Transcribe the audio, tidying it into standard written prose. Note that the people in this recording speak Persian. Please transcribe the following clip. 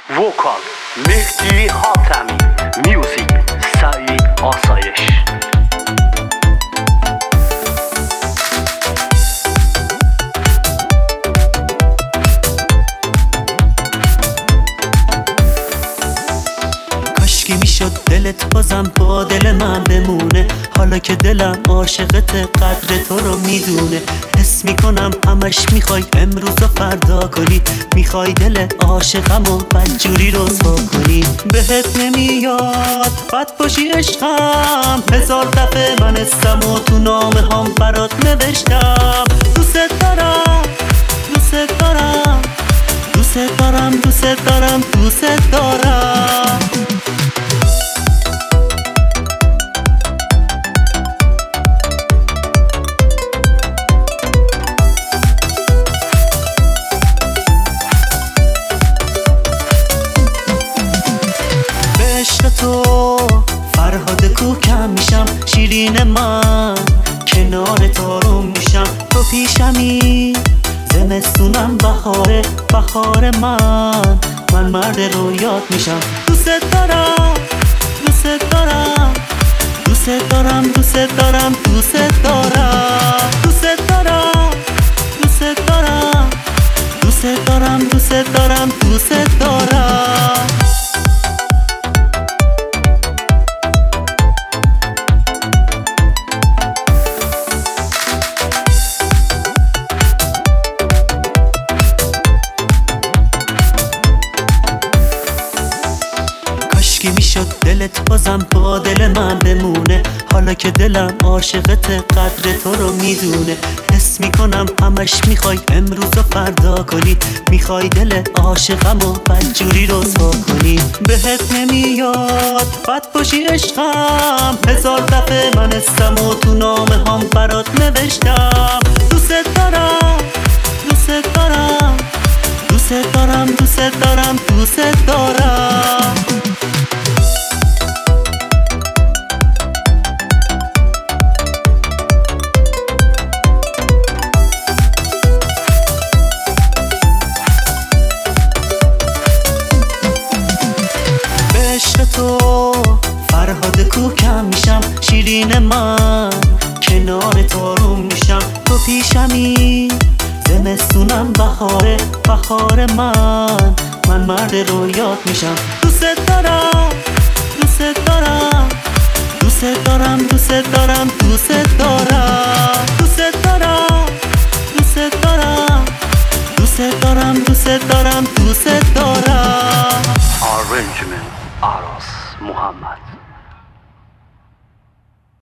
وکال مهدی حاتمی، میوزیک سعید آسایش. کاشکی میشد دلت بازم با دل من بمونه، حالا که دلم عاشقت قدر تو رو میدونه. حس میکنم همش میخوای امروز و فردا کنی، میخوای دل عاشقمو بدجوری رسوا کنی. بهت نمیاد بد باشی عشقم، هزار دفعه من اسمم و تو نامه هام برات نوشتم. دوست دارم دوست دارم دوست دارم دوست دارم دوست دارم. عشق تو فرهاد کوکم میشم، شیرین من کنار تارم میشم. تو پیشمی زمستونم بهاره، بهار من مرد رویات میشم. دوست دارم دوست دارم دوست دارم دوست دارم دوست دارم دوست دارم دوست دارم دوست دارم دوست دارم دوست دارم. کاشکی میشد دلت بازم با دل من بمونه، حالا که دلم عاشقت قدر تو رو میدونه. حس میکنم همش میخوای امروز و فردا کنی، میخوای دل عاشقمو بدجوری رسوا کنی. بهت نمیاد بد باشی عشقم، هزار دفعه من اسمم و تو نامه هام برات نوشتم. دوست دارم دوست دارم دوست دارم دوست دارم دوست دارم. عشق تو فرهاد کوکم میشم، شیرین من کنار تارم میشم. تو پیشمی زمستونم بهاره، بهار من مرد رویات میشم. دوست دارم دوست دارم دوست دارم دوست دارم دوست دارم دوست دارم دوست دارم دوست دارم دوست دارم دوست دارم. Arrangement Aras Muhammad.